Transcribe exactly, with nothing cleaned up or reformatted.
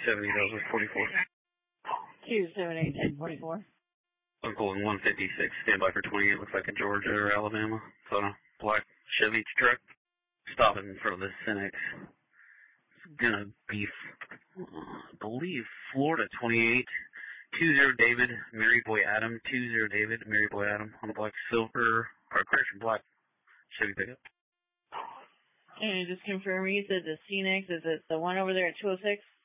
seven eight zero forty-four. two seven eight ten forty-four. I'm calling one fifty-six. Stand by for twenty-eight. Looks like in Georgia or Alabama. It's on a black Chevy truck. Stopping in front of the Cinex. It's gonna be, uh, I believe, Florida twenty-eight. two zero David, Mary Boy Adam. two zero David, Mary Boy Adam. On a black silver, or correction, black Chevy pickup. And just confirm, you said the Cinex, is it the one over there at two oh six?